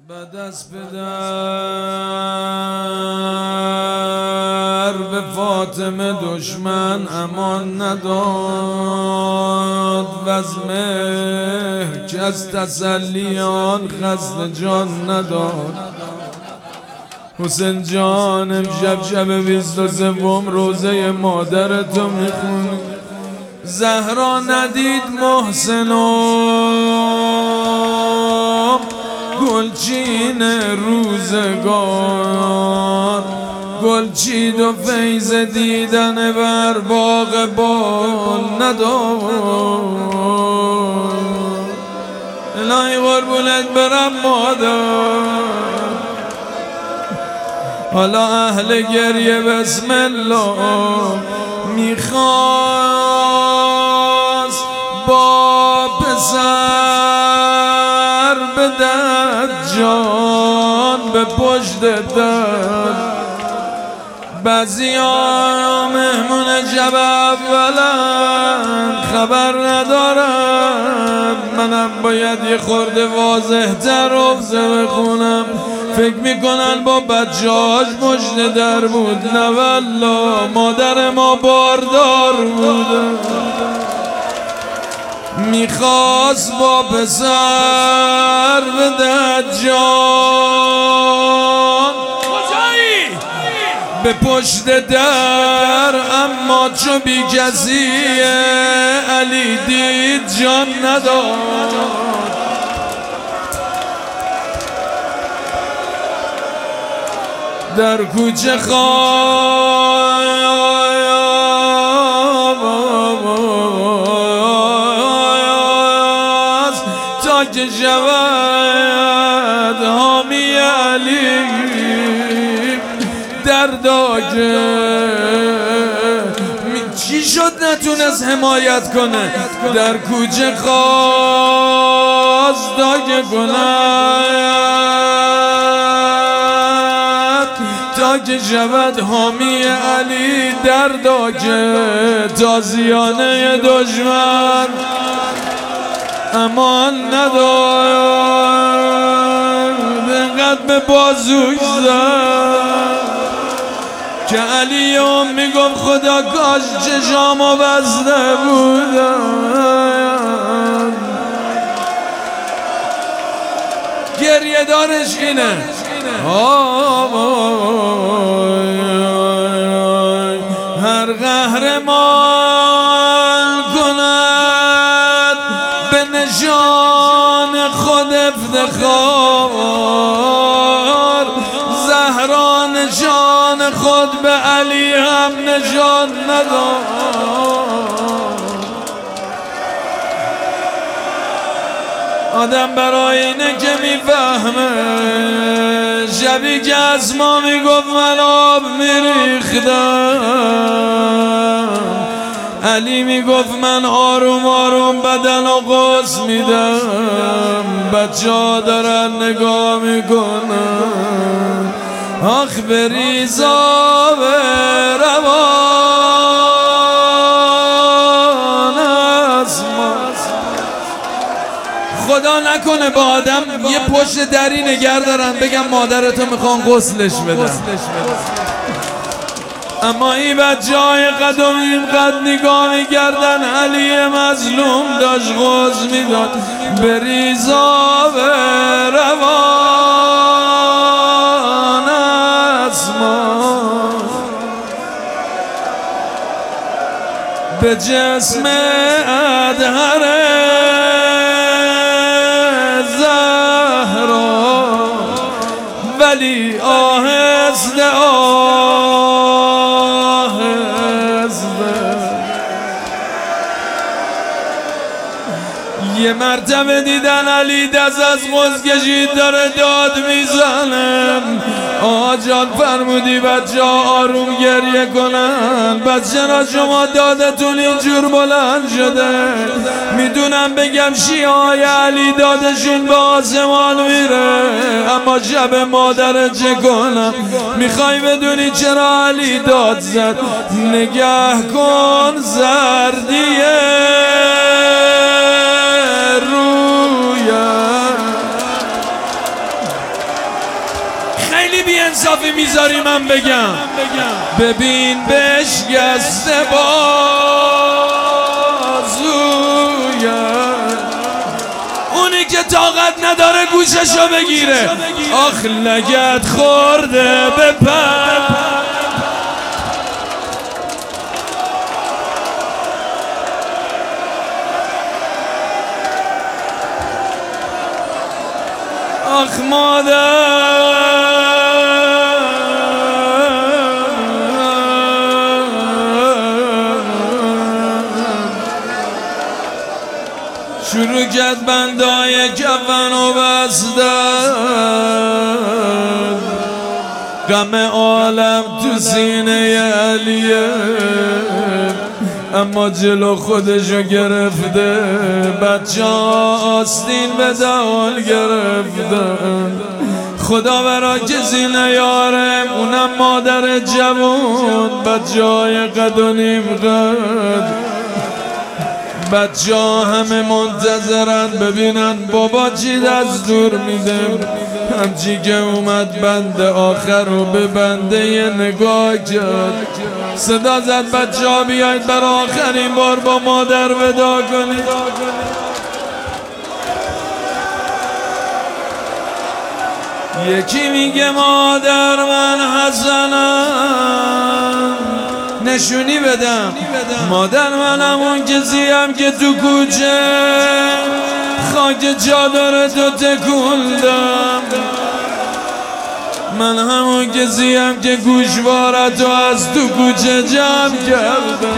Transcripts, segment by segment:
به دست پدر به فاطمه دشمن امان نداد و از مهر که از تسلیان خسته جان نداد. حسین جان امشب شب 23 روزه مادرتو میخونی. زهرا ندید محسنم گلچین روزگار، گلچید و فیض دیدن بر باغ بال نداد. الهی قربونت برم مادر. حالا اهل گریه بسم الله میخواست با پسر بدهد جان به پشت در. بعضیا مهمون شب اولن خبر ندارم، منم باید یه خورده واضح تر حفظه بخونم. فکر میکنن با بچه‌هاش مژده در بود، نه والله مادر ما باردار بود. میخواست با پسر بدهد جان به پشت در، اما چو بی کسیه علی دید جان نداد. در کوچه خواست تا که شود حامی علی دردا که چی شد نتونست حمایت کنه. در کوچه خواست تا که تا که شود حامی علی دردا که تازیانه دشمن امان نداد. اینقدر به بازوش زد که علی میگفت خدا کاش چشامو بسته بودم. گریه دارش اینه هر قهرمان کند به نشان خود افتخار. زهرا نشان خود به علی هم نشان نداد. آدم برای اینه که میفهمه. شبی که از ما میگفت من آب میریختم، علی میگفت من آروم آروم بدن و قوس میدم. بچه ها دارن نگاه میکنن آخ بریزا به روان از ما. خدا نکنه با آدم یه پشت دری نگر دارن بگم مادرتو میخوان غسلش بدن. اما این بچه های قدم اینقدر نگاه میکردن علی مظلوم داشت غسل میداد. بریزا به روان از ما به جسم ادهر ولی آهسته آهسته. یه مرتبه دیدن علی دست از غسل کشید داره داد میزنه. آقا جان فرمودی بچه ها آروم گریه کنن. بچه را شما دادتون اینجور بلند شده. میدونم بگم شیعه های علی دادشون به آسمان میره، اما شب مادر چه کنم؟ میخوای بدونی چرا علی داد زد؟ نگه کن زردیه بی انصافی میذاری من بگم. ببین بشکسته بازوی اونی که طاقت نداره گوششو بگیره. آخ لگت خورده به پر. آخ مادر شروع کرد بندای کفن و بستن، غم عالم تو سینه علیه، اما جلو خودشو گرفته. بچه آستین به دهان گرفتن. خدا برا کسی نیاره، اونم مادر جوون. بچه های قد و نیم قد، بچه ها همه منتظرن ببینن بابا چی دستور میده. همچی که اومد بند آخر رو به بنده یه نگاه کرد، صدا زد بچه ها بیاید بر آخرین بار با مادر ودا کنید. یکی میگه مادر من حسنم، نشونی بدم. مادر من همون کسیم که تو کوچه خاک چادر تو تکوندم. من همون کسیم که گوشوارتو از تو کوچه جمع کردم.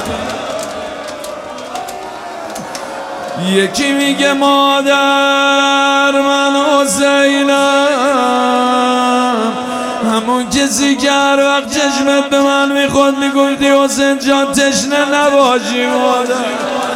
یکی میگه مادر من حسینم، همون کسی که هر وقت چشمت به من میخواد میگفتی حسین جان تشنه نباشی مادر.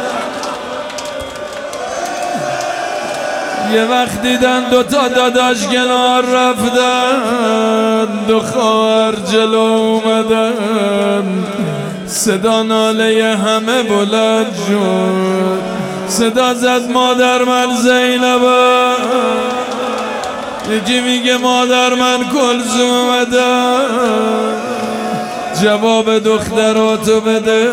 یه وقت دیدن دوتا داداش کنار رفتن، دو خواهر جلو اومدن. صدا ناله همه بلند شد، صدا زد مادر من زینبم. یکی میگه مادر من کلثوم اومدم، جواب دختراتو بده.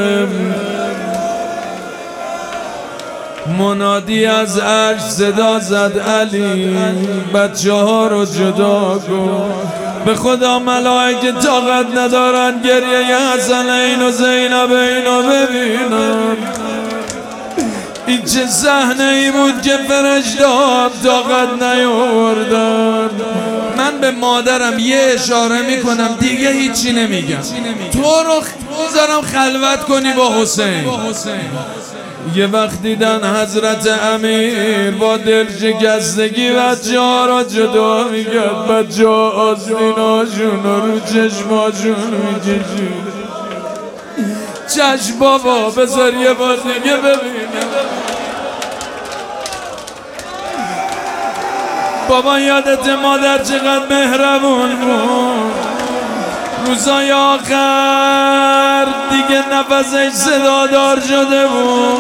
منادی از عرش صدا زد علی بچه ها رو جدا کن. به خدا ملائکه طاقت ندارن گریه حسنین و زینب اینو ببینن. این چه صحنه ای بود که فرشته‌ها طاقت نیاوردن. من به مادرم یه اشاره میکنم دیگه هیچی نمیگم. تو رو میذارم خلوت کنی با حسین. یه وقت دیدن حضرت امیر با دل شکستگی بچه ها را جدا میکرد. بچه ها آستیناشون رو چشماشون میکشید. چشم بابا بذار یه بار دیگه ببینم. بابا یادت مادر چقدر مهربون بود. روزای آخر دیگه نفسش صدادار شده بود،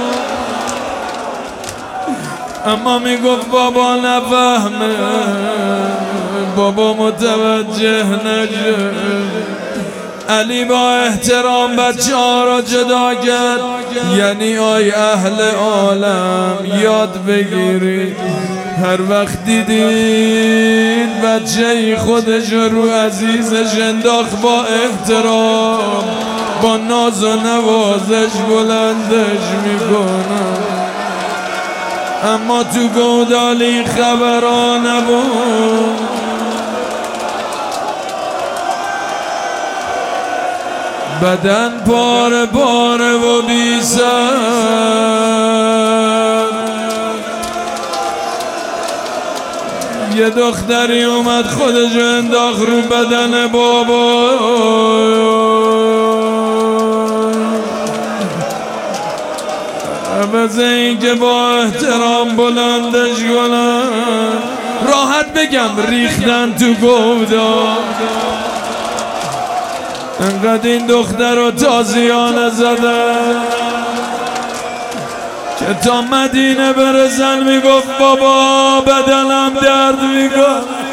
اما میگفت بابا نفهمه، بابا متوجه نشه. علی با احترام بچه ها را جدا کرد. یعنی آی اهل عالم یاد بگیرید هر وقت دیدید بچه خودش رو عزیزش انداخت با احترام با ناز و نوازش بلندش میکنم. اما تو گودالی خبرا نبود. بدن پاره پاره و بی سر. یه دختری اومد خودش انداخت رو بدن بابا. عوض این که با احترام بلندش کنن، راحت بگم ریختن تو گودا. انقدر این دختر رو تازیانه زدن که تا مدینه برسن میگفت بابا بدنم درد میکنه.